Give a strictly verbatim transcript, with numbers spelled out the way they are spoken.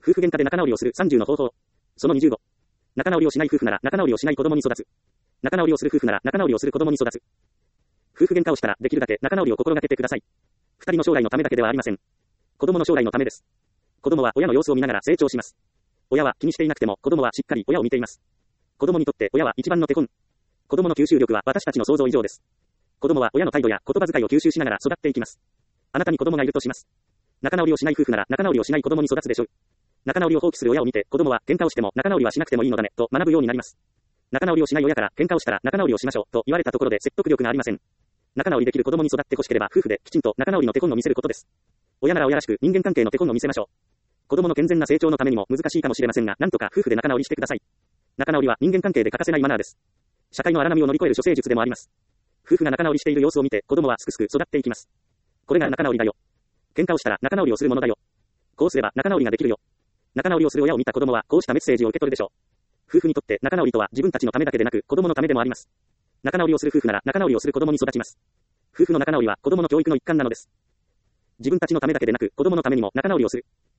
夫婦喧嘩で仲直りをするさんじゅうの方法。そのにじゅうご。仲直りをしない夫婦なら仲直りをしない子供に育つ。仲直りをする夫婦なら仲直りをする子供に育つ。夫婦喧嘩をしたらできるだけ仲直りを心がけてください。二人の将来のためだけではありません。子供の将来のためです。子供は親の様子を見ながら成長します。親は気にしていなくても子供はしっかり親を見ています。子供にとって親は一番の手本。子供の吸収力は私たちの想像以上です。子供は親の態度や言葉遣いを吸収しながら育っていきます。あなたに子供がいるとします。仲直りをしない夫婦なら仲直りをしない子供に育つでしょう。仲直りを放棄する親を見て子供は喧嘩をしても仲直りはしなくてもいいのだねと学ぶようになります。仲直りをしない親から喧嘩をしたら仲直りをしましょうと言われたところで説得力がありません。仲直りできる子供に育ってほしければ夫婦できちんと仲直りの手本を見せることです。親なら親らしく人間関係の手本を見せましょう。子供の健全な成長のためにも難しいかもしれませんが、なんとか夫婦で仲直りしてください。仲直りは人間関係で欠かせないマナーです。社会の荒波を乗り越える処世術でもあります。夫婦が仲直りしている様子を見て子供はすくすく育っていきます。これが仲直りだよ。喧嘩をしたら仲直りをするものだよ。こうすれば仲直りができるよ。仲直りをする親を見た子供はこうしたメッセージを受け取るでしょう。夫婦にとって仲直りとは自分たちのためだけでなく子供のためでもあります。仲直りをする夫婦なら仲直りをする子供に育ちます。夫婦の仲直りは子供の教育の一環なのです。自分たちのためだけでなく子供のためにも仲直りをする。